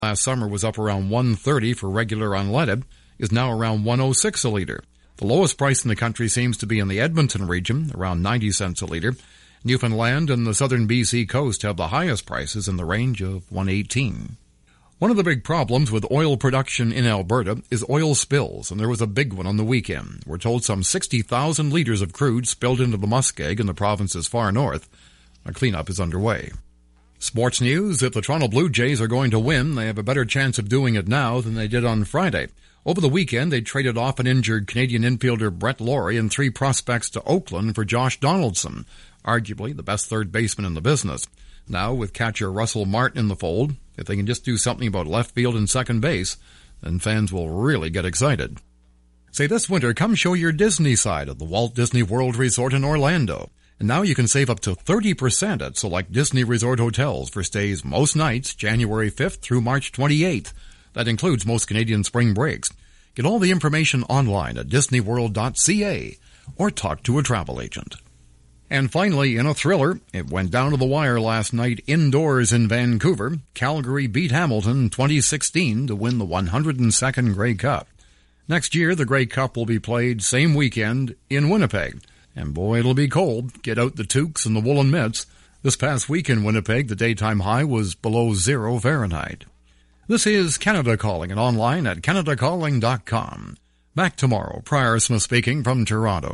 last summer was up around $1.30 for regular unleaded, is now around $1.06 a liter. The lowest price in the country seems to be in the Edmonton region, around 90 cents a liter. Newfoundland and the southern BC coast have the highest prices in the range of $1.18. One of the big problems with oil production in Alberta is oil spills, and there was a big one on the weekend. We're told some 60,000 liters of crude spilled into the Muskeg in the province's far north. A cleanup is underway. Sports news: if the Toronto Blue Jays are going to win, they have a better chance of doing it now than they did on Friday. Over the weekend, they traded off an injured Canadian infielder Brett Laurie and 3 prospects to Oakland for Josh Donaldson, arguably the best third baseman in the business. Now, with catcher Russell Martin in the fold, if they can just do something about left field and second base, then fans will really get excited. Say, this winter, come show your Disney side at the Walt Disney World Resort in Orlando. And now you can save up to 30% at select Disney Resort hotels for stays most nights, January 5th through March 28th. That includes most Canadian spring breaks. Get all the information online at disneyworld.ca or talk to a travel agent. And finally, in a thriller, it went down to the wire last night indoors in Vancouver. Calgary beat Hamilton 2016 to win the 102nd Grey Cup. Next year, the Grey Cup will be played same weekend in Winnipeg. And boy, it'll be cold. Get out the toques and the woolen mitts. This past week in Winnipeg, the daytime high was below 0 Fahrenheit. This is Canada Calling and online at canadacalling.com. Back tomorrow. Prior Smith speaking from Toronto.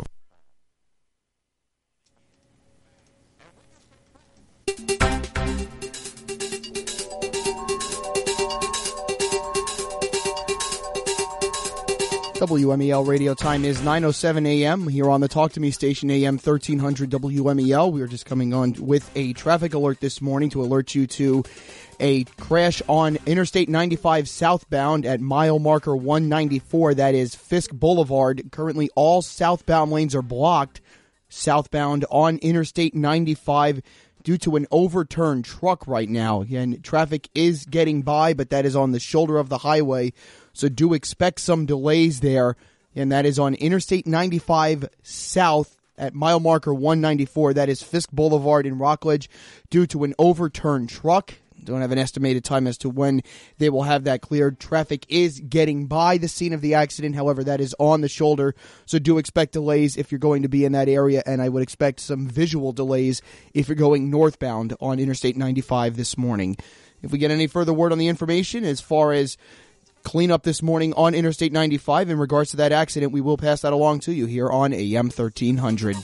WMEL radio time is 9:07 a.m. here on the Talk to Me station, AM 1300 WMEL. We are just coming on with a traffic alert this morning to alert you to a crash on Interstate 95 southbound at mile marker 194. That is Fisk Boulevard. Currently, all southbound lanes are blocked southbound on Interstate 95 due to an overturned truck right now. Again, traffic is getting by, but that is on the shoulder of the highway. So do expect some delays there, and that is on Interstate 95 South at mile marker 194. That is Fisk Boulevard in Rockledge due to an overturned truck. Don't have an estimated time as to when they will have that cleared. Traffic is getting by the scene of the accident. However, that is on the shoulder, so do expect delays if you're going to be in that area, and I would expect some visual delays if you're going northbound on Interstate 95 this morning. If we get any further word on the information as far as cleanup this morning on Interstate 95 in regards to that accident, we will pass that along to you here on AM 1300.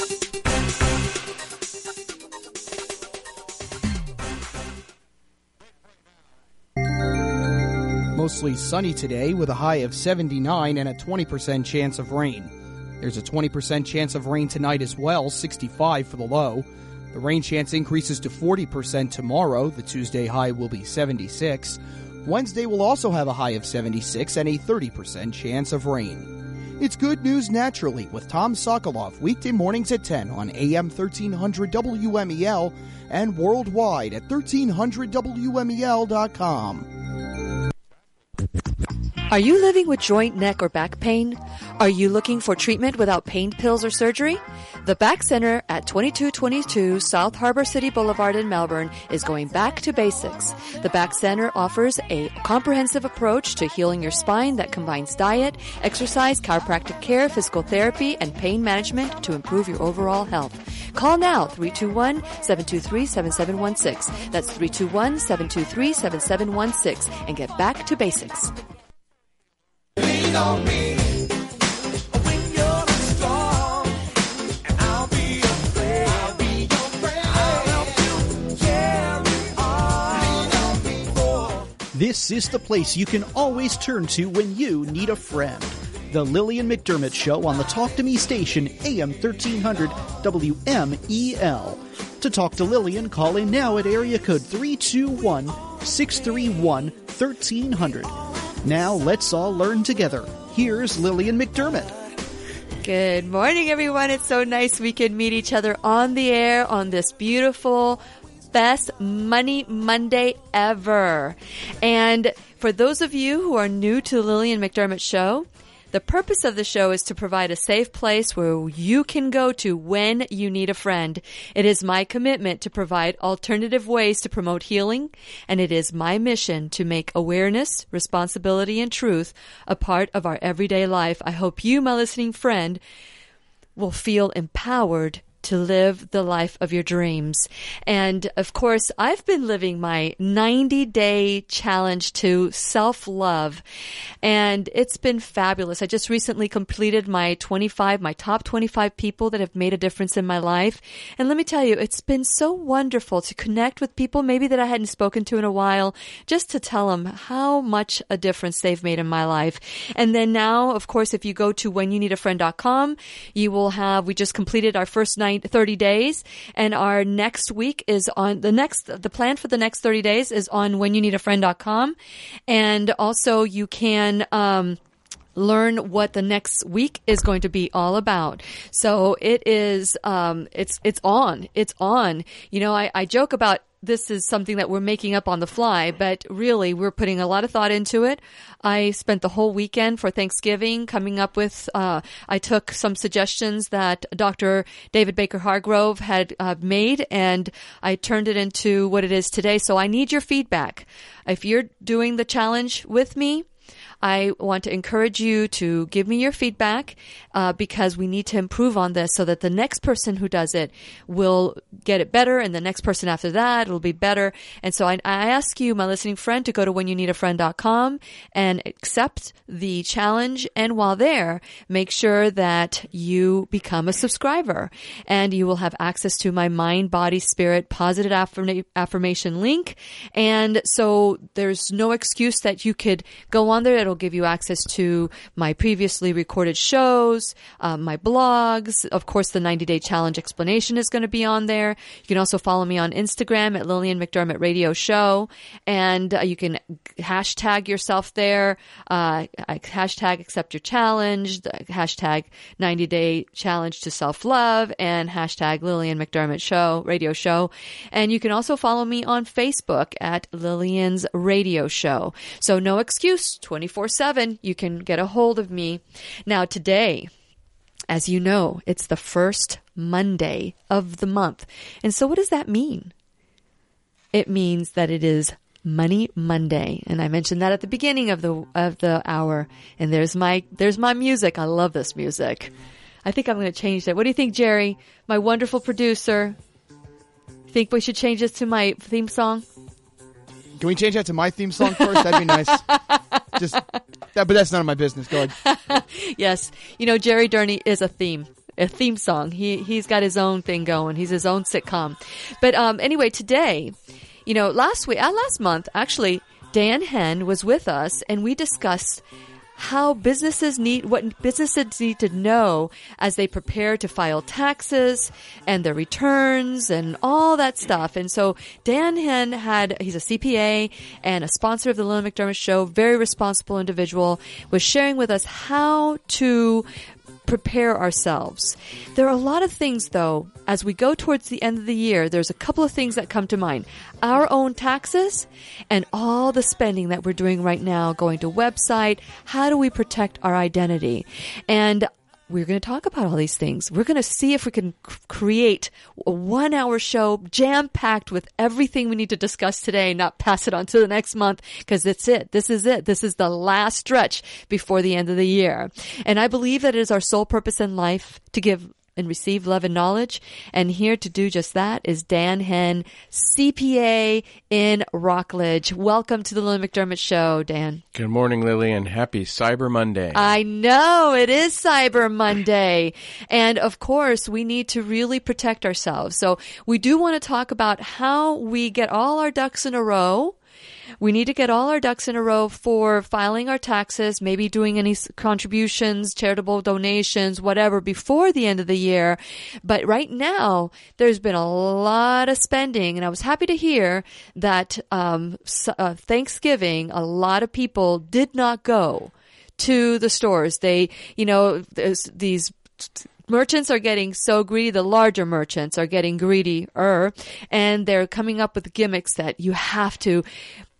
Mostly sunny today with a high of 79 and a 20% chance of rain. There's a 20% chance of rain tonight as well, 65 for the low. The rain chance increases to 40% tomorrow. The Tuesday high will be 76. Wednesday will also have a high of 76 and a 30% chance of rain. It's Good News Naturally with Tom Sokoloff, weekday mornings at 10 on AM 1300 WMEL and worldwide at 1300WMEL.com. Are you living with joint, neck, or back pain? Are you looking for treatment without pain pills or surgery? The Back Center at 2222 South Harbor City Boulevard in Melbourne is going back to basics. The Back Center offers a comprehensive approach to healing your spine that combines diet, exercise, chiropractic care, physical therapy, and pain management to improve your overall health. Call now, 321-723-7716. That's 321-723-7716 and get back to basics. Lean on me. This is the place you can always turn to when you need a friend. The Lillian McDermott Show on the Talk to Me station, AM 1300 WMEL. To talk to Lillian, call in now at area code 321-631-1300. Now let's all learn together. Here's Lillian McDermott. Good morning, everyone. It's so nice we can meet each other on the air on this beautiful best Money Monday ever. And for those of you who are new to the Lillian McDermott Show, The purpose of the show is to provide a safe place where you can go to when you need a friend. It is my commitment to provide alternative ways to promote healing, and it is my mission to make awareness, responsibility, and truth a part of our everyday life. I hope you, my listening friend, will feel empowered to live the life of your dreams. And of course, I've been living my 90-day challenge to self-love, and it's been fabulous. I just recently completed my top 25 people that have made a difference in my life. And let me tell you, it's been so wonderful to connect with people maybe that I hadn't spoken to in a while, just to tell them how much a difference they've made in my life. And then now, of course, if you go to whenyouneedafriend.com, you will have, we just completed our first 30 days, and our next week is on the plan for the next 30 days is on whenyouneedafriend.com. And also you can learn what the next week is going to be all about. So it is, it's on. You know, I joke about this is something that we're making up on the fly, but really we're putting a lot of thought into it. I spent the whole weekend for Thanksgiving coming up with, I took some suggestions that Dr. David Baker Hargrove had made, and I turned it into what it is today. So I need your feedback. If you're doing the challenge with me, I want to encourage you to give me your feedback because we need to improve on this so that the next person who does it will get it better, and the next person after that will be better. And so I ask you, my listening friend, to go to whenyouneedafriend.com and accept the challenge. And while there, make sure that you become a subscriber, and you will have access to my mind, body, spirit, positive affirmation link. And so there's no excuse that you could go on there. It'll give you access to my previously recorded shows, my blogs. Of course, the 90-day challenge explanation is going to be on there. You can also follow me on Instagram at Lillian McDermott Radio Show, and you can hashtag yourself there. Hashtag accept your challenge, hashtag 90-day challenge to self-love, and hashtag Lillian McDermott Show, Radio Show. And you can also follow me on Facebook at Lillian's Radio Show. So no excuse, 24/7, you can get a hold of me. Now today, as you know, it's the first Monday of the month. And so what does that mean? It means that it is Money Monday. And I mentioned that at the beginning of the hour. And there's my music. I love this music. I think I'm going to change that. What do you think, Jerry? My wonderful producer. Think we should change this to my theme song? Can we change that to my theme song first? That'd be nice. But that's none of my business. Go ahead. Yes. You know, Jerry Durney is a theme song. He's got his own thing going. He's his own sitcom. But anyway, today, you know, last month, actually, Dan Henn was with us, and we discussed what businesses need to know as they prepare to file taxes and their returns and all that stuff. And so Dan Henn he's a CPA and a sponsor of the Lillian McDermott Show, very responsible individual, was sharing with us how to prepare ourselves. There are a lot of things, though, as we go towards the end of the year, there's a couple of things that come to mind. Our own taxes and all the spending that we're doing right now, going to website. How do we protect our identity? And we're going to talk about all these things. We're going to see if we can create a 1-hour show jam-packed with everything we need to discuss today, not pass it on to the next month, because that's it. This is it. This is the last stretch before the end of the year. And I believe that it is our sole purpose in life to give and receive love and knowledge. And here to do just that is Dan Henn, CPA in Rockledge. Welcome to the Lillian McDermott Show, Dan. Good morning, Lillian. Happy Cyber Monday. I know, it is Cyber Monday. And of course, we need to really protect ourselves. So we do want to talk about how we get all our ducks in a row. We need to get all our ducks in a row for filing our taxes, maybe doing any contributions, charitable donations, whatever, before the end of the year. But right now, there's been a lot of spending, and I was happy to hear that Thanksgiving, a lot of people did not go to the stores. They, these merchants are getting so greedy, the larger merchants are getting greedier, and they're coming up with gimmicks that you have to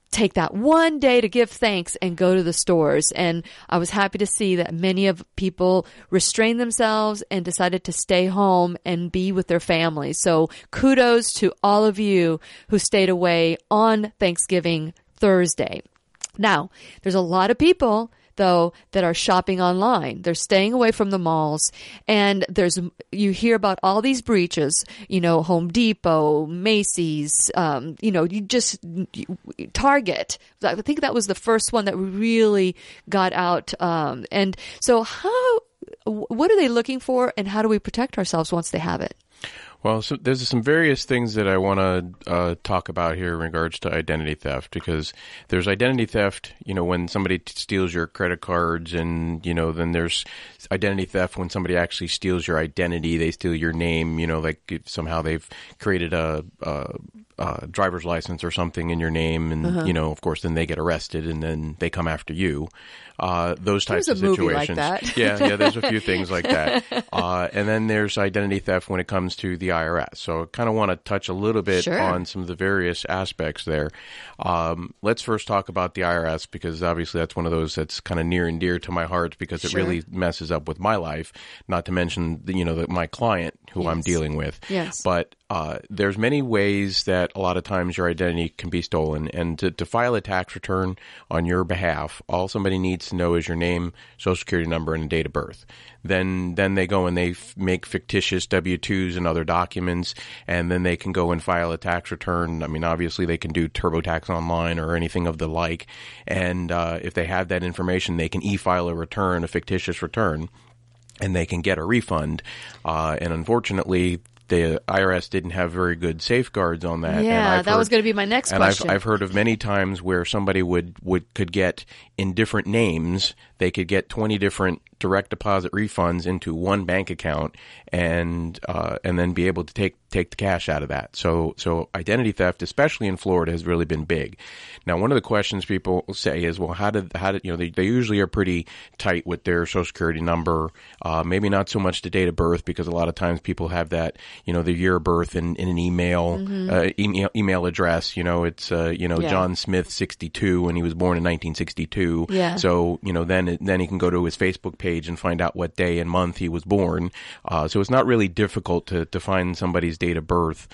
take that one day to give thanks and go to the stores. And I was happy to see that many of people restrained themselves and decided to stay home and be with their families. So kudos to all of you who stayed away on Thanksgiving Thursday. Now, there's a lot of people though that are shopping online. They're staying away from the malls, and you hear about all these breaches, Home Depot, Macy's, Target. I think that was the first one that really got out. And so what are they looking for, and how do we protect ourselves once they have it? Well, so there's some various things that I want to talk about here in regards to identity theft, because there's identity theft, when somebody steals your credit cards, and, then there's identity theft when somebody actually steals your identity. They steal your name, like if somehow they've created a driver's license or something in your name, and, of course, then they get arrested and then they come after you. Those types of situations. There's a movie like that. Yeah, there's a few things like that. And then there's identity theft when it comes to the IRS. So I kind of want to touch a little bit on some of the various aspects there. Let's first talk about the IRS, because obviously that's one of those that's kind of near and dear to my heart, because it really messes up with my life, not to mention, my client who I'm dealing with. Yes. But there's many ways that a lot of times your identity can be stolen. And to file a tax return on your behalf, all somebody needs to know is your name, social security number, and date of birth. Then they go and they make fictitious W-2s and other documents, and then they can go and file a tax return. I mean, obviously they can do TurboTax Online or anything of the like. And if they have that information, they can e-file a return, a fictitious return, and they can get a refund. And unfortunately, the IRS didn't have very good safeguards on that. Yeah, that was going to be my next question. And I've heard of many times where somebody could get, in different names, they could get 20 different direct deposit refunds into one bank account, and then be able to take the cash out of that. So identity theft, especially in Florida, has really been big. Now, one of the questions people say is, well, how did they usually are pretty tight with their social security number, maybe not so much the date of birth, because a lot of times people have that, the year of birth in an email, email address. It's John Smith 62, and he was born in 1962. Yeah. So then he can go to his Facebook page and find out what day and month he was born. So it's not really difficult to find somebody's date of birth.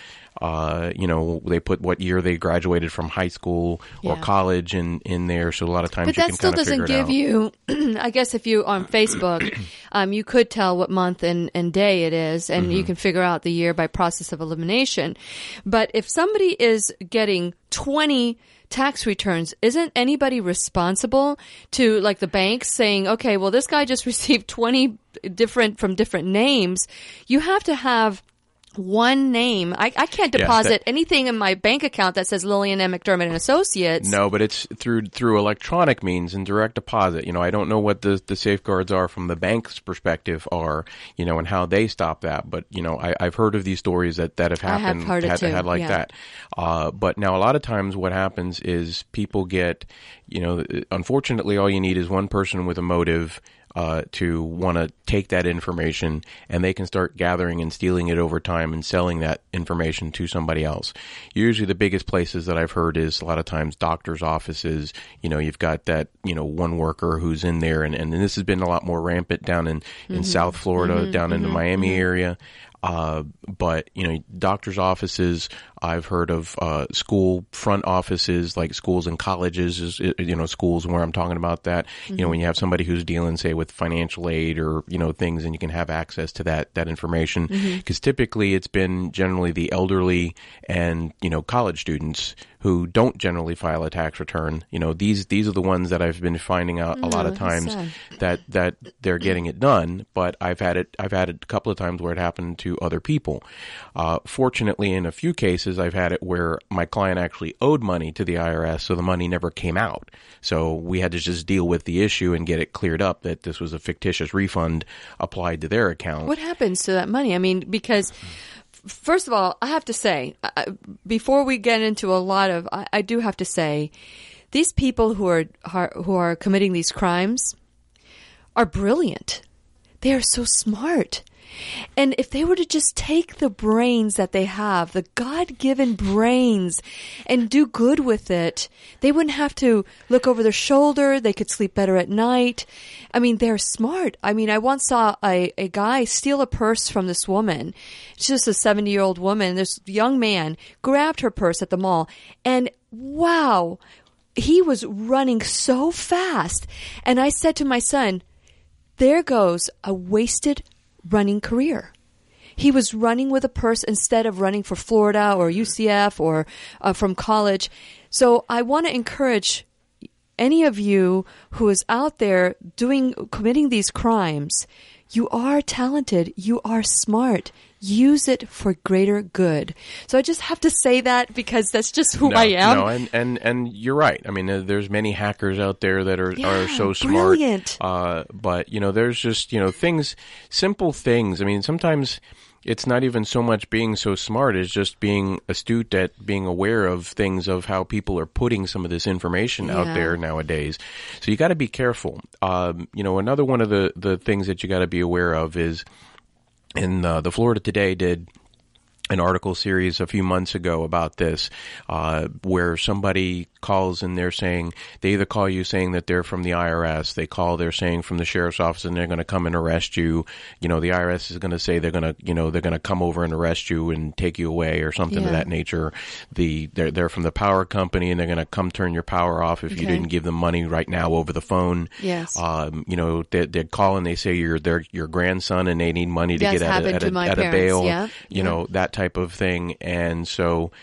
They put what year they graduated from high school or college in there. So a lot of times you can kind of figure it out. But that still doesn't give you, I guess if you on Facebook, you could tell what month and day it is, and you can figure out the year by process of elimination. But if somebody is getting 20 tax returns, isn't anybody responsible to, like, the bank saying, okay, well, this guy just received 20 from different names? You have to have one name. I can't deposit anything in my bank account that says Lillian M. McDermott and Associates. No, but it's through electronic means and direct deposit. I don't know what the safeguards are from the bank's perspective are, and how they stop that. But, I've heard of these stories that have happened, had like that. But now a lot of times what happens is people get, unfortunately all you need is one person with a motive to want to take that information, and they can start gathering and stealing it over time and selling that information to somebody else. Usually the biggest places that I've heard is a lot of times doctors' offices. You've got that, one worker who's in there, and this has been a lot more rampant down in South Florida, down in the Miami area. But, doctors' offices, I've heard of school front offices, like schools and colleges, schools where I'm talking about that. When you have somebody who's dealing, say, with financial aid or, things, and you can have access to that information. Because typically it's been generally the elderly and, college students who don't generally file a tax return. These are the ones that I've been finding out a lot of times that they're getting it done. But I've had it a couple of times where it happened to other people. Fortunately, in a few cases, I've had it where my client actually owed money to the IRS, so the money never came out. So we had to just deal with the issue and get it cleared up that this was a fictitious refund applied to their account. What happens to that money? I mean, because first of all, I have to say, before we get into a lot of, I do have to say, these people who are committing these crimes are brilliant. They are so smart. And if they were to just take the brains that they have, the God-given brains, and do good with it, they wouldn't have to look over their shoulder. They could sleep better at night. I mean, they're smart. I mean, I once saw a guy steal a purse from this woman. She's just a 70-year-old woman. This young man grabbed her purse at the mall, and wow, he was running so fast. And I said to my son, there goes a wasted running career. He was running with a purse instead of running for Florida or UCF or from college. So I want to encourage any of you who is out there committing these crimes. You are talented. You are smart. Use it for greater good. So I just have to say that because that's just who I am. No, and you're right. I mean, there's many hackers out there that are so smart. Brilliant. But there's just simple things. I mean, sometimes it's not even so much being so smart as just being astute at being aware of things, of how people are putting some of this information out there nowadays. So you got to be careful. Another one of the things that you got to be aware of is, and the Florida Today did an article series a few months ago about this, where somebody calls and they're saying, they either call you saying that they're from the IRS, they're saying from the sheriff's office and they're going to come and arrest you. The IRS is going to say they're going to come over and arrest you and take you away or something of that nature. They're from the power company and they're going to come turn your power off if you didn't give them money right now over the phone. Yes. They call and they say you're your grandson and they need money to get out of bail. Yeah. That type of thing. And so,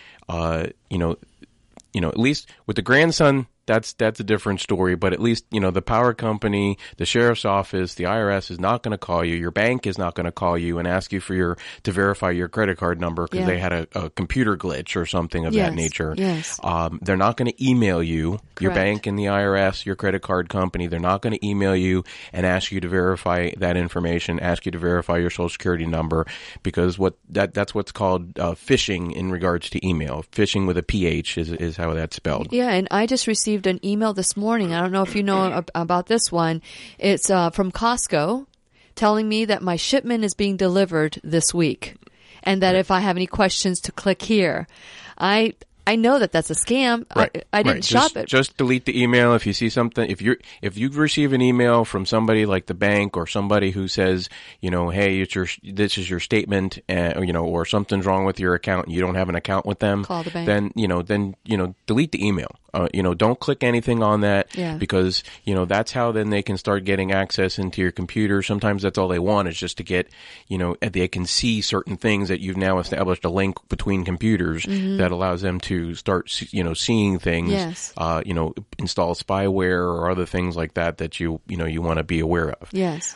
at least with the grandson, that's a different story. But at least, the power company, the sheriff's office, the IRS is not going to call you. Your bank is not going to call you and ask you to verify your credit card number because they had a computer glitch or something of that nature. Yes. They're not going to email you, your bank and the IRS, your credit card company. They're not going to email you and ask you to verify that information, ask you to verify your social security number, because that's what's called phishing in regards to email. Phishing with a PH is how that's spelled. Yeah, and I just received an email this morning. I don't know if you know about this one. It's from Costco telling me that my shipment is being delivered this week and that if I have any questions to click here. I know that that's a scam. Right. I didn't shop it. Just delete the email if you see something. If you receive an email from somebody like the bank or somebody who says, hey, this is your statement, or something's wrong with your account and you don't have an account with them, call the bank. Then delete the email. Don't click anything on that because, that's how then they can start getting access into your computer. Sometimes that's all they want is just to get, they can see certain things that you've now established a link between computers that allows them to start, seeing things, install spyware or other things like that you want to be aware of. Yes.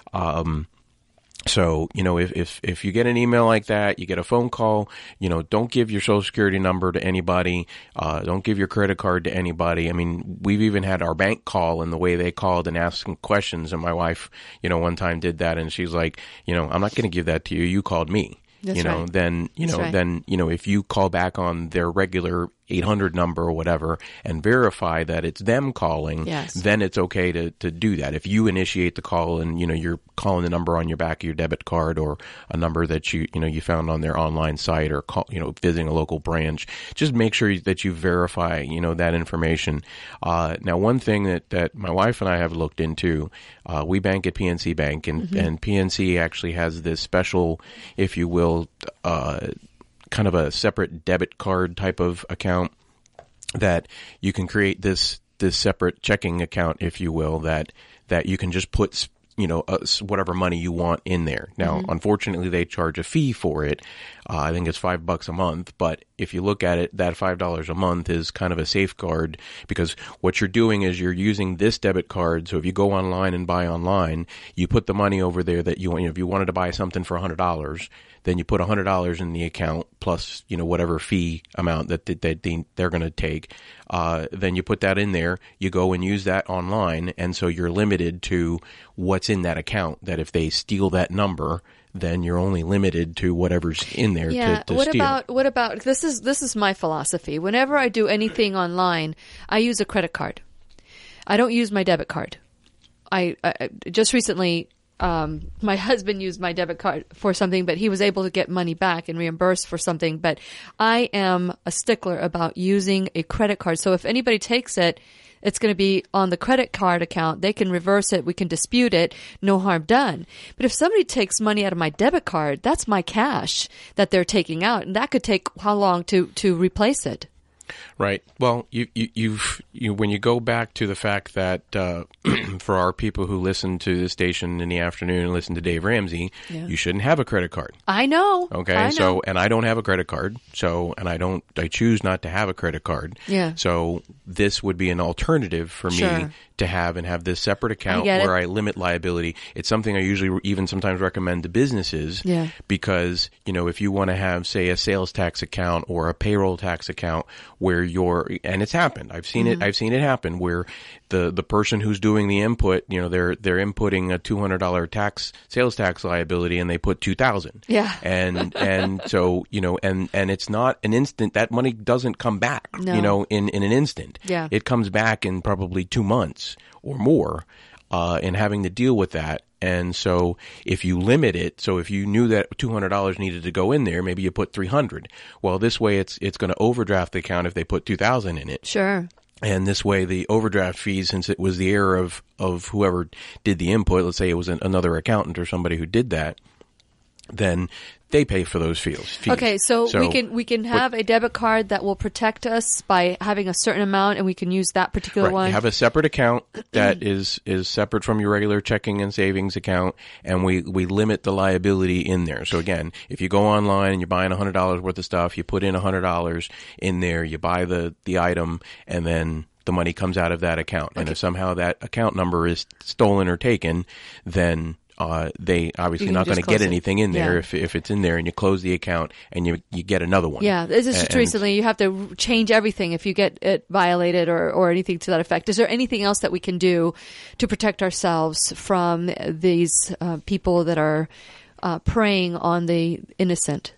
So, if you get an email like that, you get a phone call, don't give your social security number to anybody. Don't give your credit card to anybody. I mean, we've even had our bank call and the way they called and asked some questions. And my wife, one time did that and she's like, I'm not going to give that to you. You called me. That's right. Then, if you call back on their regular 800 number or whatever and verify that it's them calling, then it's okay to do that. If you initiate the call and, you're calling the number on your back of your debit card or a number that you found on their online site or visiting a local branch, just make sure that you verify, that information. Now, one thing that my wife and I have looked into, we bank at PNC Bank and PNC actually has this special, if you will, kind of a separate debit card type of account that you can create this separate checking account, if you will, that you can just put, whatever money you want in there. Now, unfortunately, they charge a fee for it. I think it's $5 a month. But if you look at it, that $5 a month is kind of a safeguard because what you're doing is you're using this debit card. So if you go online and buy online, you put the money over there that if you wanted to buy something for $100, then you put $100 in the account plus, whatever fee amount that they're going to take. Then you put that in there, you go and use that online. And so you're limited to what's in that account, that if they steal that number, then you're only limited to whatever's in there to steal. What about, this is my philosophy. Whenever I do anything online, I use a credit card. I don't use my debit card. I just recently my husband used my debit card for something, but he was able to get money back and reimbursed for something. But I am a stickler about using a credit card. So if anybody takes it, it's going to be on the credit card account. They can reverse it. We can dispute it. No harm done. But if somebody takes money out of my debit card, that's my cash that they're taking out. And that could take how long to replace it? Right. Well, when you go back to the fact that for our people who listen to the station in the afternoon and listen to Dave Ramsey, you shouldn't have a credit card. I know. Okay. I know. So, and I don't have a credit card. So, and I choose not to have a credit card. Yeah. So this would be an alternative for me to have this separate account where I limit liability. It's something I usually even sometimes recommend to businesses because, if you want to have, say, a sales tax account or a payroll tax account where and it's happened. I've seen it happen where the person who's doing the input, they're inputting a $200 sales tax liability and they put $2,000. Yeah. And so, and it's not an instant, that money doesn't come back, in an instant. Yeah. It comes back in probably 2 months or more, in having to deal with that. And so if you limit it, so if you knew that $200 needed to go in there, maybe you put $300. Well, this way it's going to overdraft the account if they put $2,000 in it. Sure. And this way the overdraft fees, since it was the error of whoever did the input, let's say it was another accountant or somebody who did that, then they pay for those fees. Okay, so we can have a debit card that will protect us by having a certain amount, and we can use that particular one. You have a separate account that is separate from your regular checking and savings account, and we limit the liability in there. So again, if you go online and you're buying $100 worth of stuff, you put in $100 in there, you buy the item, and then the money comes out of that account. Okay. And if somehow that account number is stolen or taken, then they obviously not going to get anything in there if it's in there, and you close the account and you get another one. Yeah, this is just recently. You have to change everything if you get it violated or anything to that effect. Is there anything else that we can do to protect ourselves from these people that are preying on the innocent?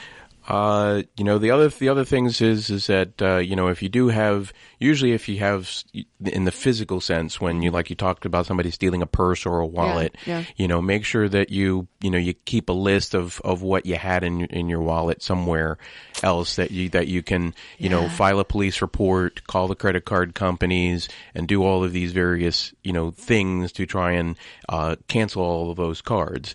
The other things is that, if you do have, usually if you have in the physical sense, when you talked about somebody stealing a purse or a wallet, make sure that you keep a list of what you had in your wallet somewhere else that you can, file a police report, call the credit card companies, and do all of these various, things to try and, cancel all of those cards.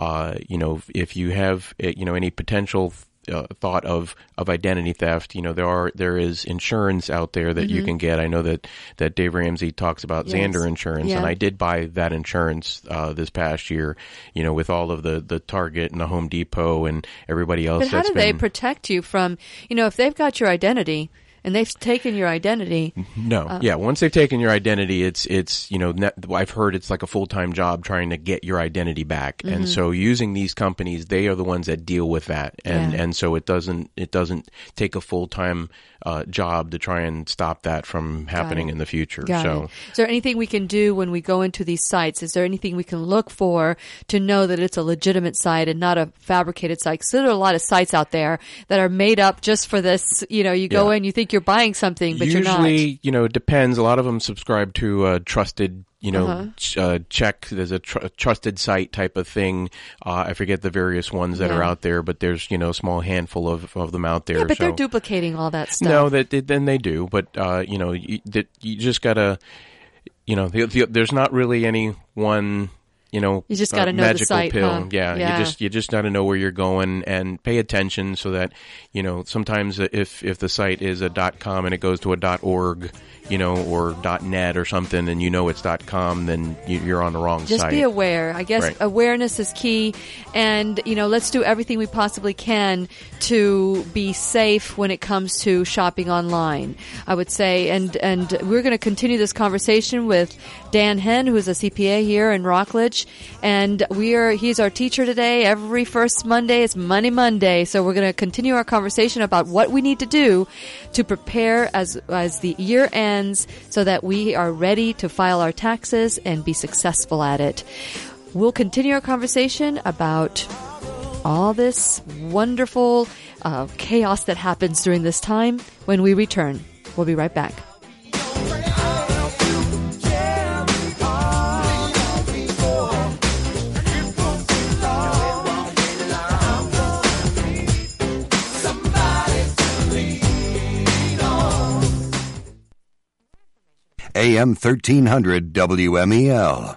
If you have, any potential thought of identity theft, there is insurance out there that you can get. I know that Dave Ramsey talks about Xander insurance, and I did buy that insurance this past year, with all of the Target and the Home Depot and everybody else. But how do they protect you from, if they've got your identity and they've taken your identity? No. Once they've taken your identity, it's I've heard it's like a full-time job trying to get your identity back. Mm-hmm. And so using these companies, they are the ones that deal with that. And so it doesn't take a full-time job to try and stop that from happening in the future. Is there anything we can do when we go into these sites? Is there anything we can look for to know that it's a legitimate site and not a fabricated site? Because there are a lot of sites out there that are made up just for this. You go in, you think you're buying something, but you're not. Usually, it depends. A lot of them subscribe to trusted check. There's a trusted site type of thing. I forget the various ones that are out there, but there's, a small handful of them out there. Yeah, but they're duplicating all that stuff. No, then they do. But, you just gotta, there's not really any one, you just got to know magical the site, pill. huh? Yeah. You just got to know where you're going and pay attention so that, sometimes if the site is a .com and it goes to a .org, or .net or something, and it's .com, then you're on the wrong site. Just be aware. I guess awareness is key, and let's do everything we possibly can to be safe when it comes to shopping online, I would say. And we're going to continue this conversation with Dan Henn, who is a CPA here in Rockledge, and he's our teacher today. Every first Monday is Money Monday, so we're going to continue our conversation about what we need to do to prepare as the year ends, so that we are ready to file our taxes and be successful at it. We'll continue our conversation about all this wonderful chaos that happens during this time when we return. We'll be right back. AM 1300 WMEL.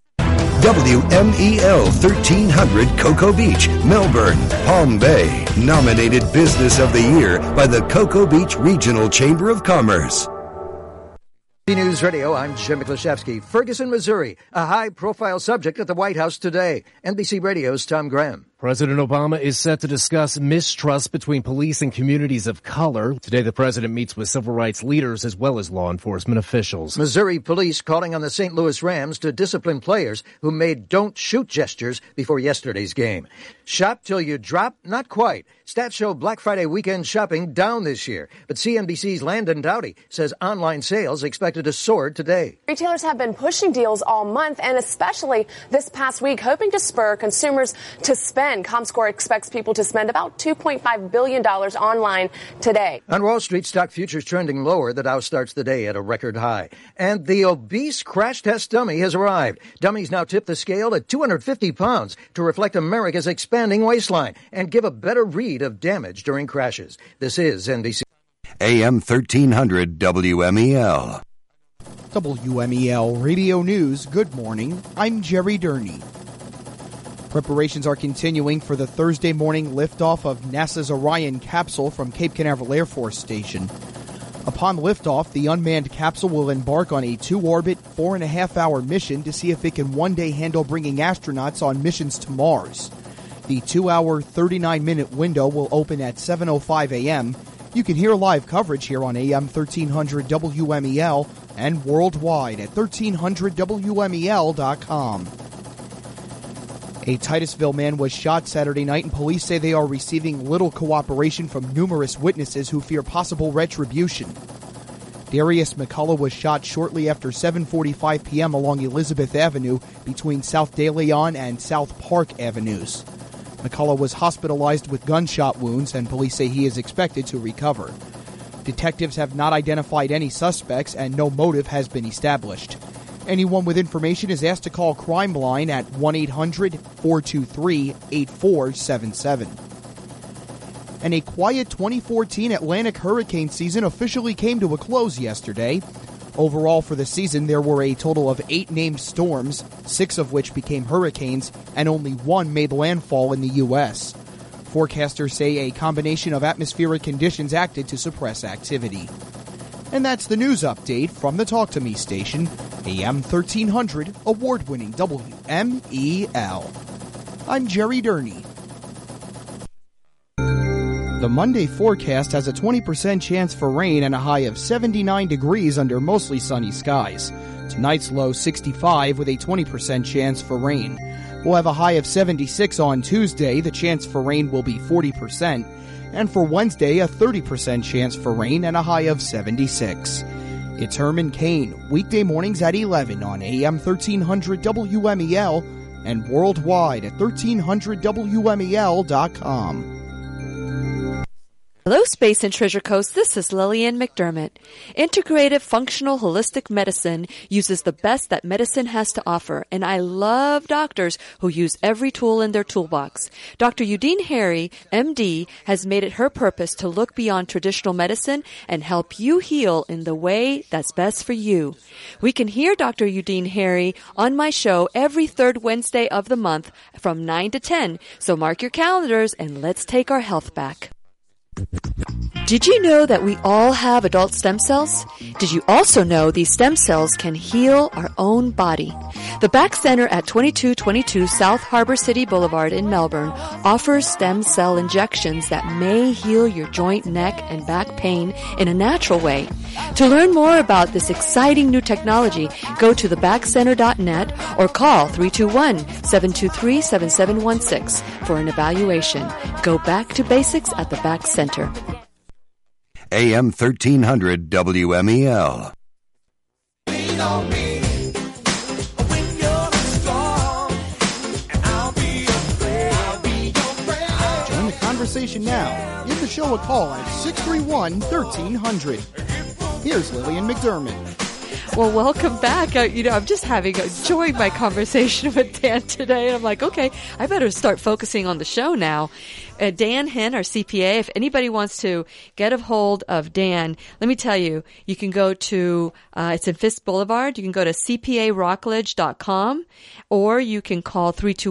WMEL 1300 Cocoa Beach, Melbourne, Palm Bay. Nominated Business of the Year by the Cocoa Beach Regional Chamber of Commerce. News Radio, I'm Jim Miklashevsky. Ferguson, Missouri, a high-profile subject at the White House today. NBC Radio's Tom Graham. President Obama is set to discuss mistrust between police and communities of color. Today, the president meets with civil rights leaders as well as law enforcement officials. Missouri police calling on the St. Louis Rams to discipline players who made don't shoot gestures before yesterday's game. Shop till you drop? Not quite. Stats show Black Friday weekend shopping down this year. But CNBC's Landon Dowdy says online sales expected to soar today. Retailers have been pushing deals all month and especially this past week, hoping to spur consumers to spend. Comscore expects people to spend about $2.5 billion online today. On Wall Street, stock futures trending lower. The Dow starts the day at a record high. And the obese crash test dummy has arrived. Dummies now tip the scale at 250 pounds to reflect America's expanding waistline and give a better read of damage during crashes. This is NBC. AM 1300 WMEL. WMEL Radio News. Good morning. I'm Jerry Durney. Preparations are continuing for the Thursday morning liftoff of NASA's Orion capsule from Cape Canaveral Air Force Station. Upon liftoff, the unmanned capsule will embark on a 2-orbit, 4.5-hour mission to see if it can one day handle bringing astronauts on missions to Mars. The 2-hour, 39-minute window will open at 7:05 a.m. You can hear live coverage here on AM 1300 WMEL and worldwide at 1300WMEL.com. A Titusville man was shot Saturday night, and police say they are receiving little cooperation from numerous witnesses who fear possible retribution. Darius McCullough was shot shortly after 7:45 p.m. along Elizabeth Avenue between South De Leon and South Park Avenues. McCullough was hospitalized with gunshot wounds, and police say he is expected to recover. Detectives have not identified any suspects, and no motive has been established. Anyone with information is asked to call Crime Line at 1-800-423-8477. And a quiet 2014 Atlantic hurricane season officially came to a close yesterday. Overall for the season, there were a total of 8 named storms, 6 of which became hurricanes, and only 1 made landfall in the U.S. Forecasters say a combination of atmospheric conditions acted to suppress activity. And that's the news update from the Talk to Me station, AM 1300, award-winning WMEL. I'm Jerry Durney. The Monday forecast has a 20% chance for rain and a high of 79 degrees under mostly sunny skies. Tonight's low 65 with a 20% chance for rain. We'll have a high of 76 on Tuesday. The chance for rain will be 40%. And for Wednesday, a 30% chance for rain and a high of 76. It's Herman Cain, weekday mornings at 11 on AM 1300 WMEL and worldwide at 1300WMEL.com. Hello, Space and Treasure Coast. This is Lillian McDermott. Integrative Functional Holistic Medicine uses the best that medicine has to offer, and I love doctors who use every tool in their toolbox. Dr. Udine Harry, MD, has made it her purpose to look beyond traditional medicine and help you heal in the way that's best for you. We can hear Dr. Udine Harry on my show every third Wednesday of the month from 9 to 10, so mark your calendars and let's take our health back. Did you know that we all have adult stem cells? Did you also know these stem cells can heal our own body? The Back Center at 2222 South Harbor City Boulevard in Melbourne offers stem cell injections that may heal your joint, neck, and back pain in a natural way. To learn more about this exciting new technology, go to thebackcenter.net or call 321-723-7716 for an evaluation. Go back to basics at the Back Center. AM 1300 WMEL. Lean on me when you're strong, and I'll be your friend. Join the conversation now. Give the show a call at 631-1300. Here's Lillian McDermott. Well, welcome back. I'm just enjoying my conversation with Dan today. And I'm like, okay, I better start focusing on the show now. Dan Hinn, our CPA. If anybody wants to get a hold of Dan, let me tell you, you can go to, it's in Fisk Boulevard. You can go to cparockledge.com, or you can call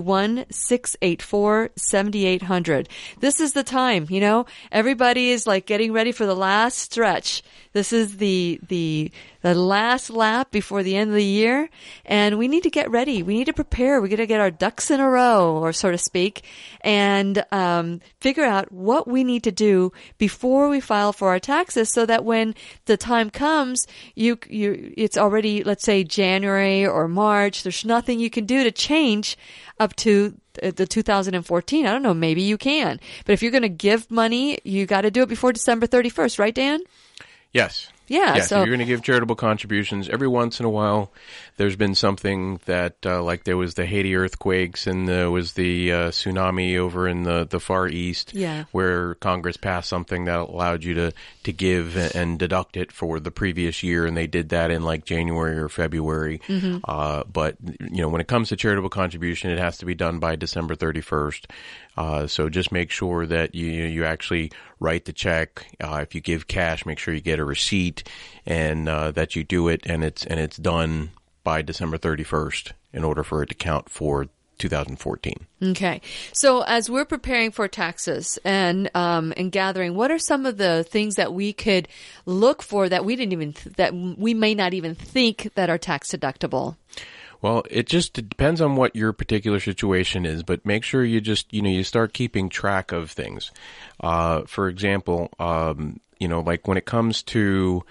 321-684-7800. This is the time, everybody is like getting ready for the last stretch. This is the last lap before the end of the year, and we need to get ready. We need to prepare. We got to get our ducks in a row, or so to speak, and figure out what we need to do before we file for our taxes, so that when the time comes, it's already, let's say, January or March. There's nothing you can do to change up to the 2014. I don't know. Maybe you can, but if you're going to give money, you got to do it before December 31st, right, Dan? Yes. Yeah. Yes, So if you're going to give charitable contributions, every once in a while, there's been something that, like there was the Haiti earthquakes and there was the tsunami over in the Far East, where Congress passed something that allowed you to give and deduct it for the previous year, and they did that in like January or February. But when it comes to charitable contribution, it has to be done by December 31st. So just make sure that you actually write the check. If you give cash, make sure you get a receipt, and that you do it and it's done by December 31st in order for it to count for 2014. Okay. So as we're preparing for taxes and gathering, what are some of the things that we could look for that that we may not even think that are tax deductible? Well, it just depends on what your particular situation is, but make sure you just, you start keeping track of things. For example, like when it comes to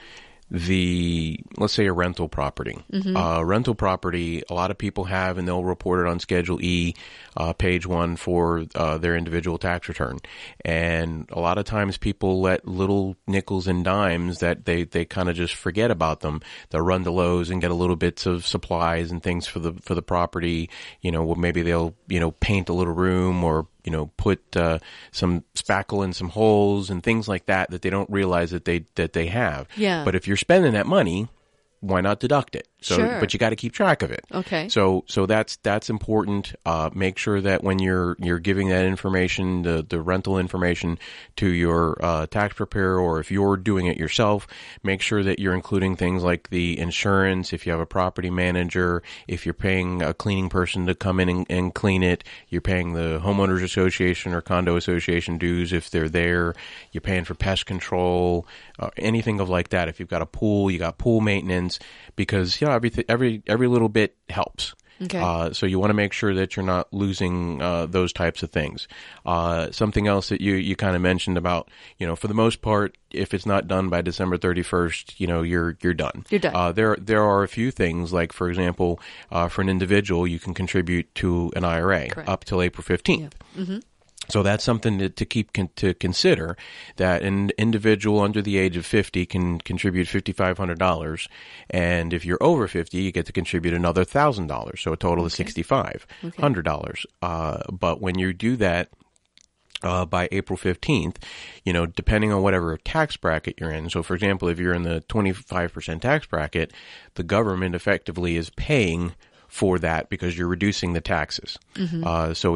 let's say a rental property. Rental property, a lot of people have, and they'll report it on Schedule E, page 1 for their individual tax return. And a lot of times people let little nickels and dimes that they kind of just forget about them. They'll run to Lowe's and get a little bits of supplies and things for the property. Maybe they'll, paint a little room, or put some spackle in some holes and things like that they don't realize that they have. Yeah. But if you're spending that money, why not deduct it? So, sure. But you got to keep track of it. Okay. So that's important. Make sure that when you're giving that information, the rental information to your tax preparer, or if you're doing it yourself, make sure that you're including things like the insurance. If you have a property manager, if you're paying a cleaning person to come in and clean it, you're paying the homeowners association or condo association dues if they're there. You're paying for pest control, anything of like that. If you've got a pool, you got pool maintenance, because every little bit helps. Okay. So you want to make sure that you're not losing those types of things. Something else that you kind of mentioned about, for the most part, if it's not done by December 31st, you're done. You're done. There are a few things, like, for example, for an individual, you can contribute to an IRA up till April 15th. Yeah. Mm-hmm. So that's something to keep to consider, that an individual under the age of 50 can contribute $5,500, and if you're over 50, you get to contribute another $1,000, so a total of $6,500. But when you do that by April 15th, depending on whatever tax bracket you're in. So, for example, if you're in the 25% tax bracket, the government effectively is paying for that because you're reducing the taxes. Mm-hmm. So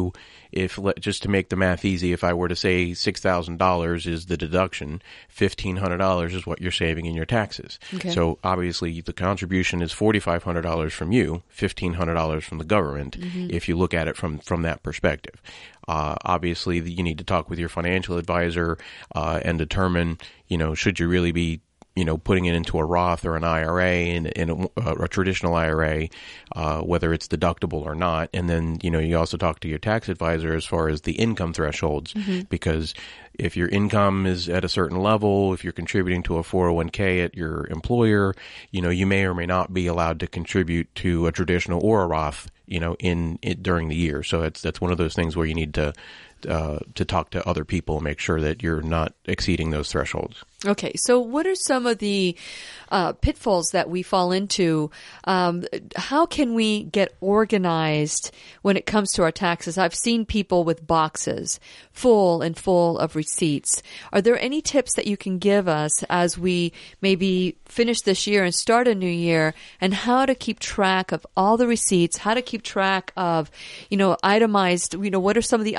just to make the math easy, if I were to say $6,000 is the deduction, $1,500 is what you're saving in your taxes. Okay. So obviously the contribution is $4,500 from you, $1,500 from the government, if you look at it from that perspective. Obviously you need to talk with your financial advisor and determine, should you really be putting it into a Roth or an IRA, in a traditional IRA, whether it's deductible or not. And then, you also talk to your tax advisor as far as the income thresholds, because if your income is at a certain level, if you're contributing to a 401k at your employer, you may or may not be allowed to contribute to a traditional or a Roth, during the year. So that's one of those things where you need to talk to other people and make sure that you're not exceeding those thresholds. Okay, so what are some of the pitfalls that we fall into? How can we get organized when it comes to our taxes? I've seen people with boxes full of receipts. Are there any tips that you can give us as we maybe finish this year and start a new year, and how to keep track of all the receipts, how to keep track of, itemized, what are some of the itemized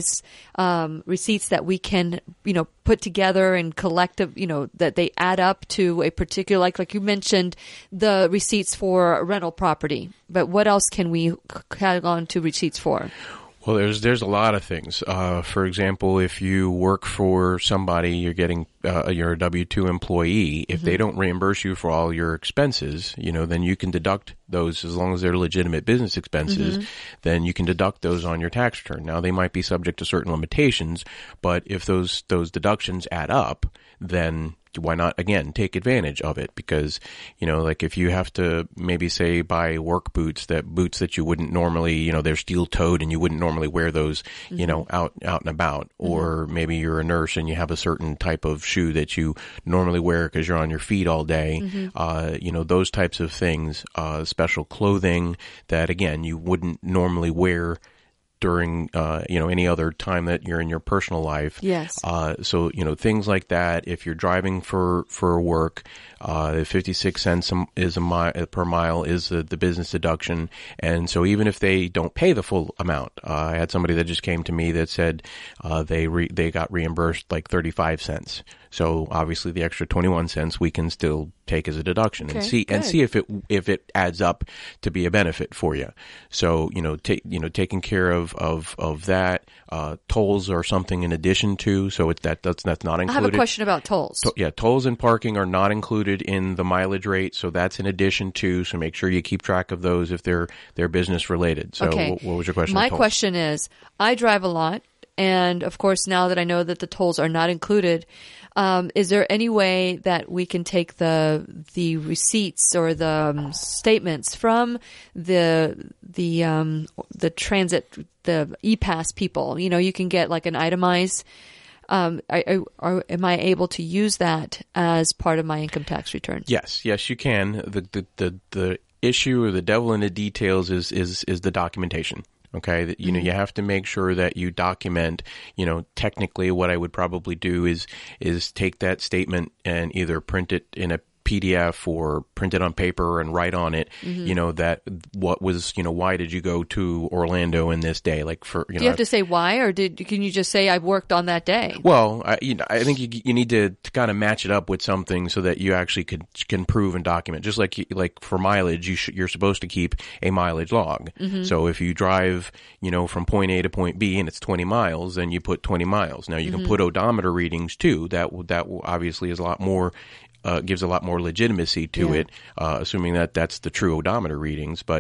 itemized receipts that we can, put together and collect, that they add up to a particular, like you mentioned, the receipts for rental property. But what else can we tag on to receipts for? Well, there's a lot of things. For example, if you work for somebody, you're a W-2 employee. If they don't reimburse you for all your expenses, then you can deduct those as long as they're legitimate business expenses. Then you can deduct those on your tax return. Now, they might be subject to certain limitations, but if those deductions add up, then why not, again, take advantage of it? Because, like if you have to maybe say buy work boots that you wouldn't normally, they're steel toed and you wouldn't normally wear those, out and about. Or maybe you're a nurse and you have a certain type of shoe that you normally wear because you're on your feet all day. Those types of things, special clothing that, again, you wouldn't normally wear during, any other time that you're in your personal life. Yes. So, things like that. If you're driving for work, 56 cents per mile is the business deduction. And so even if they don't pay the full amount, I had somebody that just came to me that said, they got reimbursed like 35 cents. So obviously the extra 21 cents we can still take as a deduction and see if it adds up to be a benefit for you. So, taking care of that, tolls are something in addition to, so that's not included. I have a question about tolls. Tolls and parking are not included in the mileage rate, so that's in addition to, so make sure you keep track of those if they're business related. So what was your question? My question is, I drive a lot, and of course now that I know that the tolls are not included, is there any way that we can take the receipts or the statements from the transit, the E-Pass people? You can get like an itemized. Am I able to use that as part of my income tax return? Yes, you can. The issue or the devil in the details is the documentation. Okay, you have to make sure that you document, technically what I would probably do is take that statement and either print it in a PDF or print it on paper and write on it, that what was, why did you go to Orlando in this day? Like do you have to say why, or can you just say I worked on that day? Well, I think you need to kind of match it up with something so that you actually can prove and document. Just like for mileage, you're supposed to keep a mileage log. So if you drive, from point A to point B and it's 20 miles, then you put 20 miles. Now you can put odometer readings too. That obviously is a lot more. Gives a lot more legitimacy to it, assuming that that's the true odometer readings. But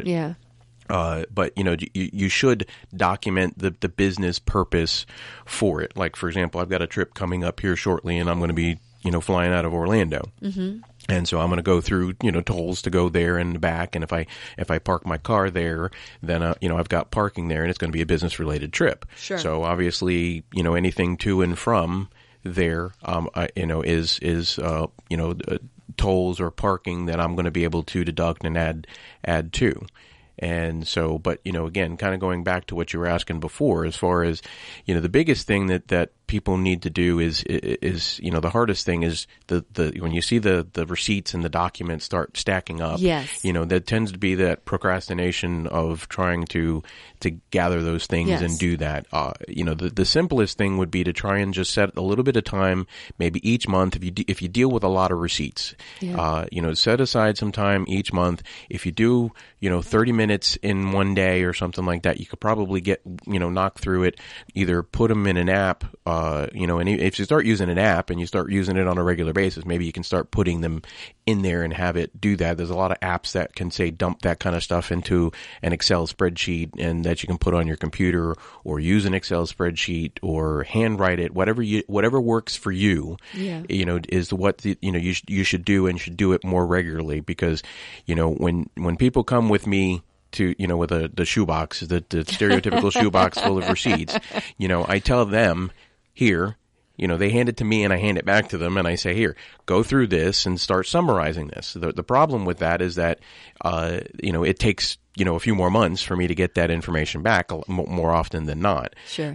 you should document the business purpose for it. Like, for example, I've got a trip coming up here shortly, and I'm going to be flying out of Orlando. And so I'm going to go through, tolls to go there and back. And if I park my car there, then, I've got parking there, and it's going to be a business related trip. Sure. So obviously, anything to and from there, is tolls or parking that I'm going to be able to deduct and add to. And so, but, again, kind of going back to what you were asking before, as far as, the biggest thing that people need to do is the hardest thing is when you see the receipts and the documents start stacking up. Yes. That tends to be that procrastination of trying to gather those things and do that. The simplest thing would be to try and just set a little bit of time, maybe each month. If you deal with a lot of receipts, set aside some time each month. If you do, 30 minutes in one day or something like that, you could probably get, knock through it. Either put them in an app, and if you start using an app and you start using it on a regular basis, maybe you can start putting them in there and have it do that. There's a lot of apps that can say dump that kind of stuff into an Excel spreadsheet and that you can put on your computer or use an Excel spreadsheet or handwrite it, whatever works for you, is what you should do, and should do it more regularly, because, when people come with me to, with the shoebox, the stereotypical shoebox full of receipts, I tell them, here, they hand it to me and I hand it back to them and I say, here, go through this and start summarizing this. The problem with that is that, it takes, a few more months for me to get that information back more often than not. Sure. But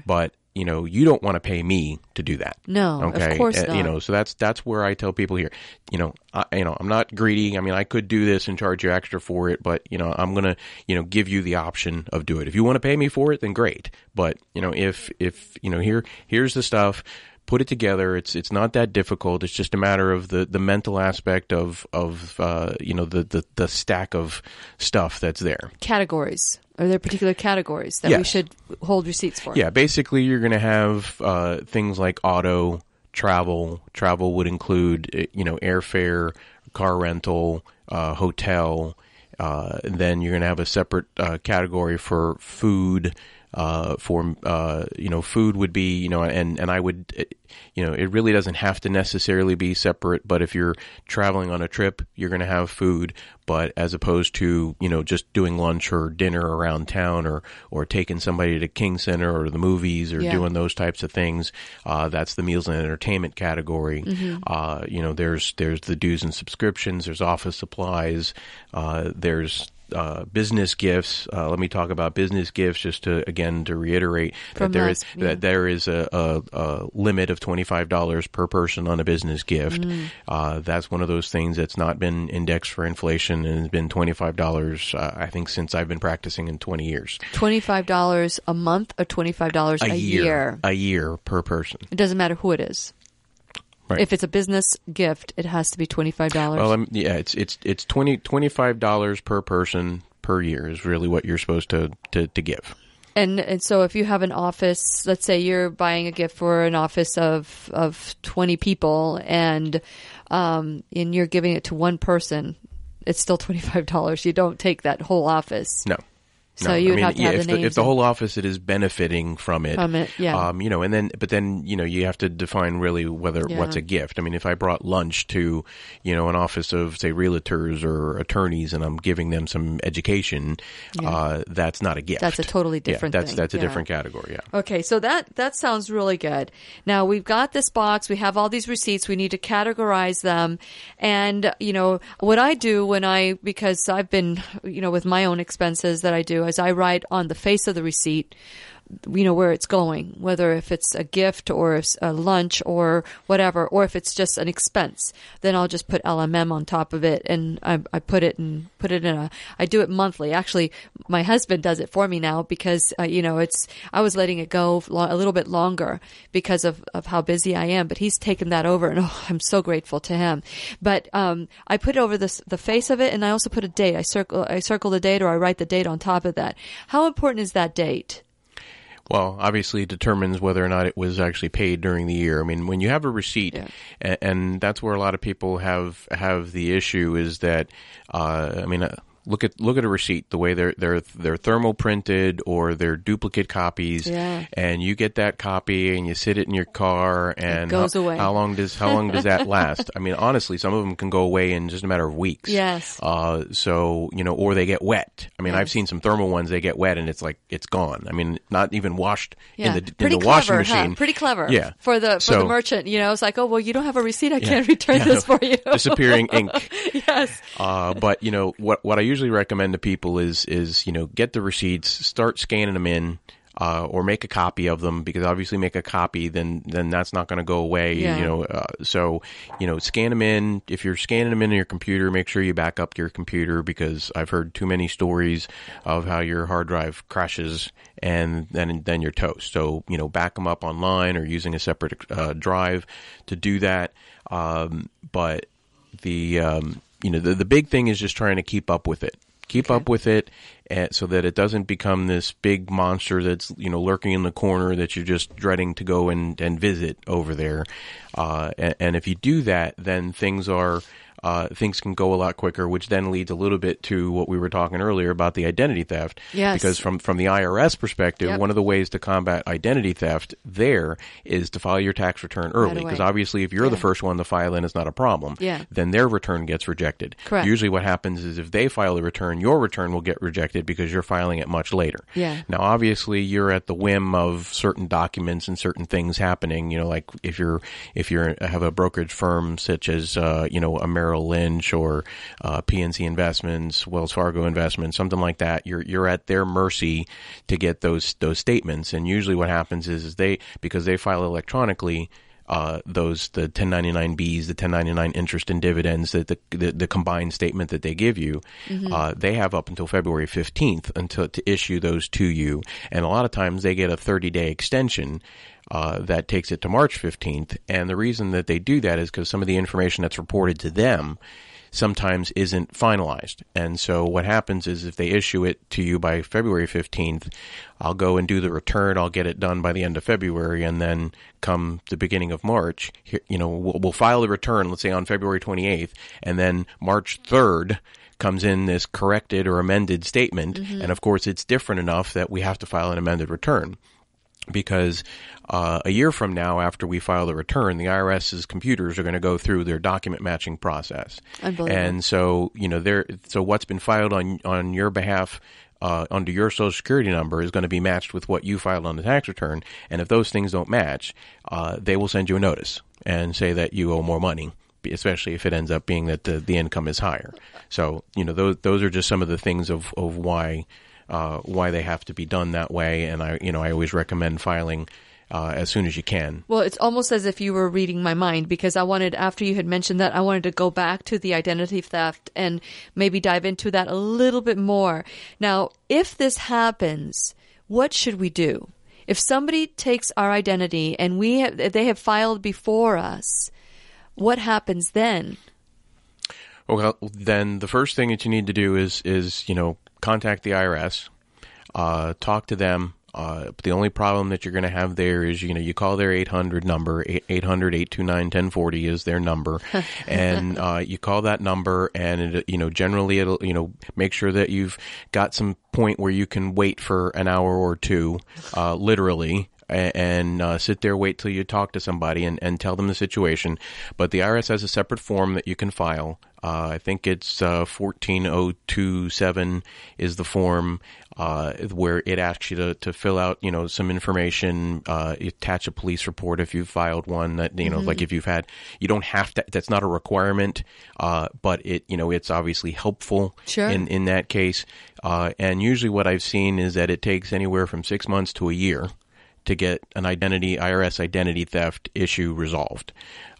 you don't want to pay me to do that. No, okay? Of course not. So that's where I tell people here, I'm not greedy. I mean, I could do this and charge you extra for it, but, I'm going to, give you the option of do it. If you want to pay me for it, then great. But, if here's the stuff, put it together. It's not that difficult. It's just a matter of the mental aspect of the stack of stuff that's there. Categories. Are there particular categories that we should hold receipts for? Yeah, basically you're going to have things like auto, travel. Travel would include, airfare, car rental, hotel. And then you're going to have a separate category for food. Food would be, and I would, it really doesn't have to necessarily be separate, but if you're traveling on a trip, you're going to have food, but as opposed to, just doing lunch or dinner around town or taking somebody to King Center or the movies or doing those types of things, that's the meals and entertainment category. Mm-hmm. There's the dues and subscriptions, there's office supplies, there's business gifts. Let me talk about business gifts just to reiterate that there is a limit of $25 per person on a business gift. That's one of those things that's not been indexed for inflation and has been $25, I think, since I've been practicing in 20 years. $25 a month or $25 a year? A year per person. It doesn't matter who it is. Right. If it's a business gift, it has to be $25. Well, it's $25 per person per year is really what you're supposed to give. And so if you have an office, let's say you're buying a gift for an office of 20 people and you're giving it to one person, it's still $25. You don't take that whole office. No. So you would have to have the names. If the whole office it is benefiting from it, yeah. But then you have to define really what's a gift. I mean, if I brought lunch to, an office of say realtors or attorneys and I'm giving them some education, that's not a gift. That's a totally different thing. That's a different category. Yeah. Okay, so that sounds really good. Now we've got this box. We have all these receipts. We need to categorize them, and what I do because I've been with my own expenses that I do. As I write on the face of the receipt, where it's going, whether if it's a gift or it's a lunch or whatever, or if it's just an expense, then I'll just put LMM on top of it, and I put it in I do it monthly. Actually, my husband does it for me now because I was letting it go a little bit longer because of how busy I am, but he's taken that over, and I'm so grateful to him. But I put it over the face of it, and I also put a date. I circle the date, or I write the date on top of that. How important is that date? Well, obviously it determines whether or not it was actually paid during the year. I mean, when you have a receipt, and that's where a lot of people have the issue is that, look at a receipt, the way they're thermal printed or they're duplicate copies, and you get that copy and you sit it in your car, and it goes away. How long does that last? I mean, honestly, some of them can go away in just a matter of weeks. Yes. Or they get wet. I mean, I've seen some thermal ones, they get wet and it's like it's gone. I mean, not even washed in the washing machine. Huh? Pretty clever. Yeah. For the merchant, it's like, oh well, you don't have a receipt, I can't return this for you. Disappearing ink. Yes. But what I usually recommend to people is get the receipts, start scanning them in, or make a copy of them, because obviously make a copy, then that's not going to go away. So scan them in. If you're scanning them into your computer, make sure you back up your computer, because I've heard too many stories of how your hard drive crashes and then you're toast. So back them up online or using a separate drive to do that. But the big thing is just trying to keep up with it. Up with it, so that it doesn't become this big monster that's lurking in the corner that you're just dreading to go and visit over there. And if you do that, then things can go a lot quicker, which then leads a little bit to what we were talking earlier about the identity theft. Yes. Because from the IRS perspective, one of the ways to combat identity theft there is to file your tax return early. Because obviously if you're the first one to file in, it's not a problem. Then their return gets rejected. Correct. Usually what happens is if they file the return, your return will get rejected because you're filing it much later. Now obviously you're at the whim of certain documents and certain things happening, like if you have a brokerage firm such as, a Merrill Lynch or PNC Investments, Wells Fargo Investments, something like that, you're at their mercy to get those statements. And usually what happens is because they file electronically, the 1099-Bs, the 1099 interest and dividends, the combined statement that they give you, they have up until February 15th to issue those to you. And a lot of times they get a 30-day extension that takes it to March 15th. And the reason that they do that is because some of the information that's reported to them sometimes isn't finalized. And so what happens is if they issue it to you by February 15th, I'll go and do the return. I'll get it done by the end of February. And then come the beginning of March, we'll file the return, let's say on February 28th. And then March 3rd comes in this corrected or amended statement. And of course, it's different enough that we have to file an amended return. Because a year from now, after we file the return, the IRS's computers are going to go through their document matching process. And so, so what's been filed on your behalf under your Social Security number is going to be matched with what you filed on the tax return. And if those things don't match, they will send you a notice and say that you owe more money, especially if it ends up being that the income is higher. So, those are just some of the things of why they have to be done that way. And I always recommend filing as soon as you can. Well, it's almost as if you were reading my mind, because after you had mentioned that, I wanted to go back to the identity theft and maybe dive into that a little bit more. Now, if this happens, what should we do? If somebody takes our identity and they have filed before us, what happens then? Well, then the first thing that you need to do is contact the IRS, talk to them. The only problem that you're going to have there is, you call their 800 number, 800-829-1040 is their number. And, you call that number and generally it'll, make sure that you've got some point where you can wait for an hour or two, literally. And sit there, wait till you talk to somebody and tell them the situation. But the IRS has a separate form that you can file. I think it's 14027 is the form where it asks you to fill out, some information, attach a police report if you've filed one. That like if you've had, you don't have to. That's not a requirement, but it's obviously helpful in that case. And usually, what I've seen is that it takes anywhere from 6 months to a year to get an IRS identity theft issue resolved.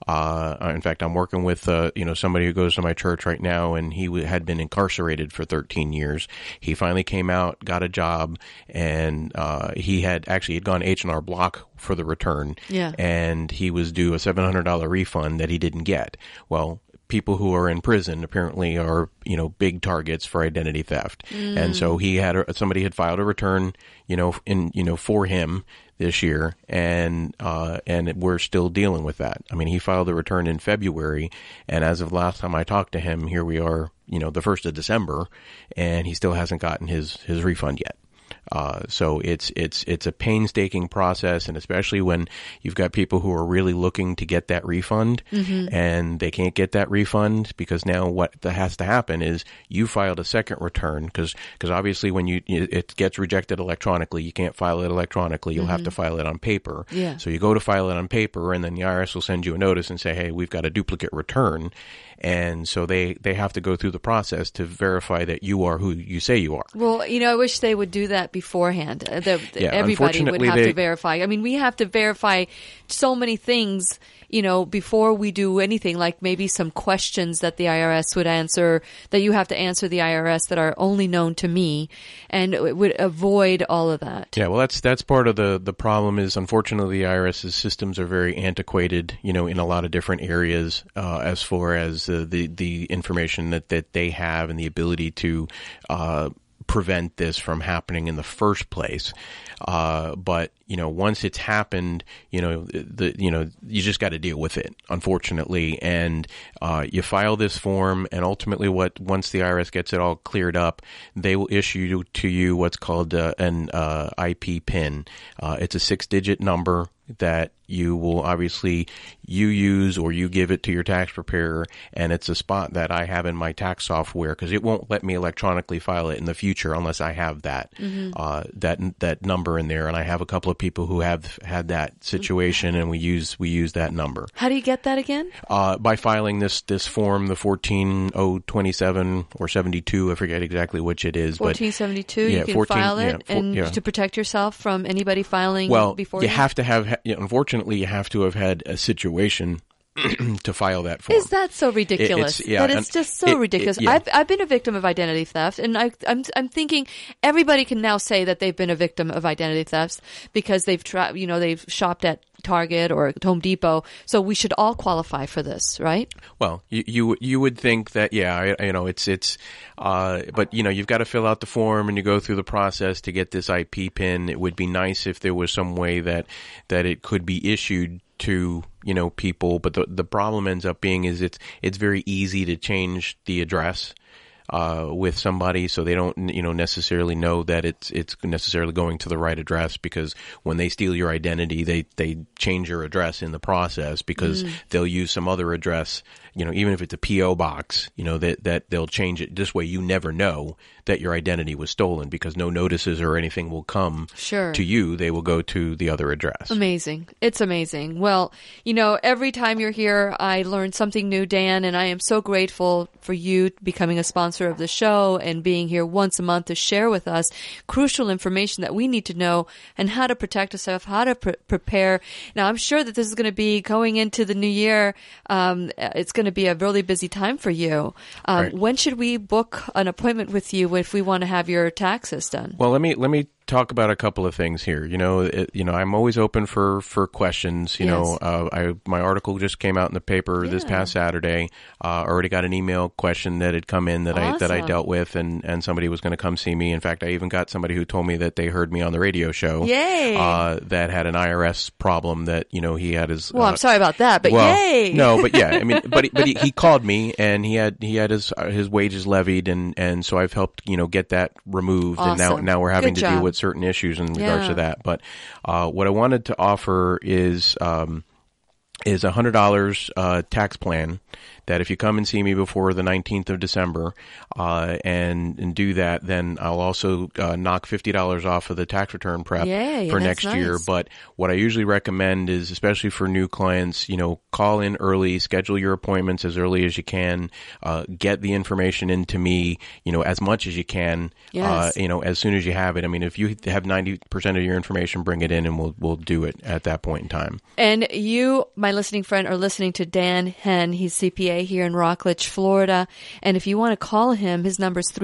In fact, I'm working with, somebody who goes to my church right now, and he had been incarcerated for 13 years. He finally came out, got a job, and he had gone H&R Block for the return. Yeah. And he was due a $700 refund that he didn't get. Well, people who are in prison apparently are, big targets for identity theft. And so somebody had filed a return, for him this year, and we're still dealing with that. I mean, he filed the return in February, and as of the last time I talked to him, here we are, the 1st of December, and he still hasn't gotten his refund yet. So it's a painstaking process, and especially when you've got people who are really looking to get that refund and they can't get that refund, because now what has to happen is you filed a second return, because obviously when it gets rejected electronically, you can't file it electronically. You'll have to file it on paper. Yeah. So you go to file it on paper, and then the IRS will send you a notice and say, hey, we've got a duplicate return. And so they have to go through the process to verify that you are who you say you are. Well, I wish they would do that beforehand. Everybody would have to verify. I mean, we have to verify so many things, before we do anything, like maybe some questions that the IRS would answer, that you have to answer the IRS, that are only known to me, and it would avoid all of that. Yeah, well, that's part of the problem is, unfortunately, the IRS's systems are very antiquated, in a lot of different areas, as far as the information that they have and the ability to prevent this from happening in the first place. But once it's happened, you just got to deal with it, unfortunately. And you file this form, and ultimately, once the IRS gets it all cleared up, they will issue to you what's called an IP PIN. It's a 6-digit number that you will obviously you use or you give it to your tax preparer, and it's a spot that I have in my tax software because it won't let me electronically file it in the future unless I have that that number in there. And I have a couple of people who have had that situation, and we use that number. How do you get that again? By filing this form, the 14027 or 72, I forget exactly which it is. 1472, but, you can file it, to protect yourself from anybody filing before you have to have, unfortunately, you have to have had a situation to file that form. Is that so ridiculous? It's just so ridiculous. I've been a victim of identity theft, and I'm thinking everybody can now say that they've been a victim of identity thefts because they've they've shopped at Target or Home Depot. So we should all qualify for this, right? Well, you would think that but you've got to fill out the form and you go through the process to get this IP pin. It would be nice if there was some way that it could be issued to people, but the problem ends up being is it's very easy to change the address with somebody, so they don't necessarily know that it's necessarily going to the right address, because when they steal your identity, they change your address in the process because they'll use some other address, even if it's a PO box, that they'll change it. This way you never know that your identity was stolen because no notices or anything will come to you. They will go to the other address. Amazing. It's amazing. Well, every time you're here, I learn something new, Dan, and I am so grateful for you becoming a sponsor of the show and being here once a month to share with us crucial information that we need to know and how to protect ourselves, how to prepare. Now, I'm sure that this is going to be going into the new year. It's going to be a really busy time for you. Right. When should we book an appointment with you if we want to have your taxes done? Well, let me talk about a couple of things here. I'm always open for questions. My article just came out in the paper this past Saturday. Already got an email question that had come in that I dealt with, and somebody was going to come see me. In fact, I even got somebody who told me that they heard me on the radio show. Yay! That had an IRS problem that he had his. Well, I'm sorry about that, but yay! No, but yeah, but he called me and he had his wages levied, and so I've helped get that removed, awesome. and now we're having to deal with certain issues in regards to that. But what I wanted to offer is $100 tax plan that if you come and see me before the 19th of December and do that, then I'll also knock $50 off of the tax return prep for next year. But what I usually recommend is, especially for new clients, call in early, schedule your appointments as early as you can, get the information into me, as much as you can, as soon as you have it. I mean, if you have 90% of your information, bring it in and we'll do it at that point in time. And you, my listening friend, are listening to Dan Henn. He's CPA here in Rockledge, Florida. And if you want to call him, his number is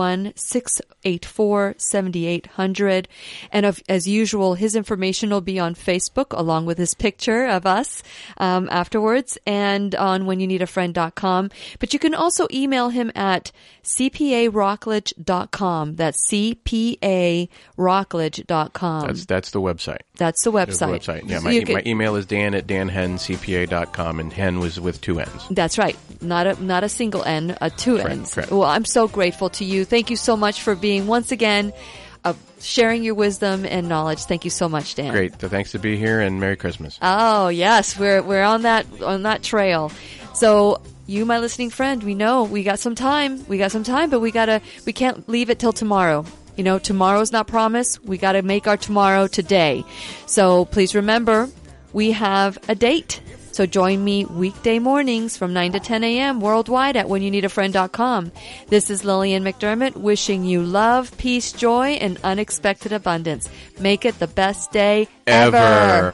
321-684-7800. And as usual, his information will be on Facebook along with his picture of us afterwards, and on whenyouneedafriend.com. But you can also email him at cparockledge.com. That's cparockledge.com. That's the website. That's the website. Yeah, my email is dan@danhenncpa.com, and Hen was with two N's. That's right. Not a single N, two N's. Correct. Well, I'm so grateful to you. Thank you so much for being, once again, sharing your wisdom and knowledge. Thank you so much, Dan. Great. Thanks to be here, and Merry Christmas. Oh, yes. We're on that trail. So, you, my listening friend, we know we got some time, but we can't leave it till tomorrow. Tomorrow's not promised. We got to make our tomorrow today. So please remember, we have a date. So join me weekday mornings from 9 to 10 a.m. worldwide at whenyouneedafriend.com. This is Lillian McDermott wishing you love, peace, joy, and unexpected abundance. Make it the best day ever.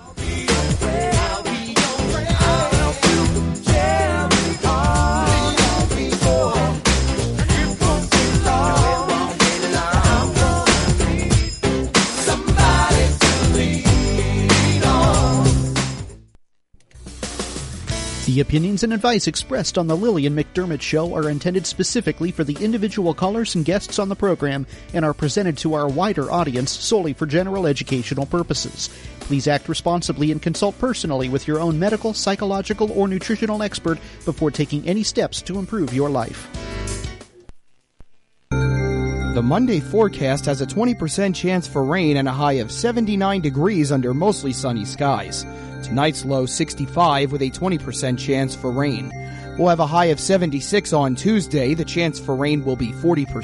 The opinions and advice expressed on the Lillian McDermott Show are intended specifically for the individual callers and guests on the program and are presented to our wider audience solely for general educational purposes. Please act responsibly and consult personally with your own medical, psychological, or nutritional expert before taking any steps to improve your life. The Monday forecast has a 20% chance for rain and a high of 79 degrees under mostly sunny skies. Tonight's low 65 with a 20% chance for rain. We'll have a high of 76 on Tuesday. The chance for rain will be 40%.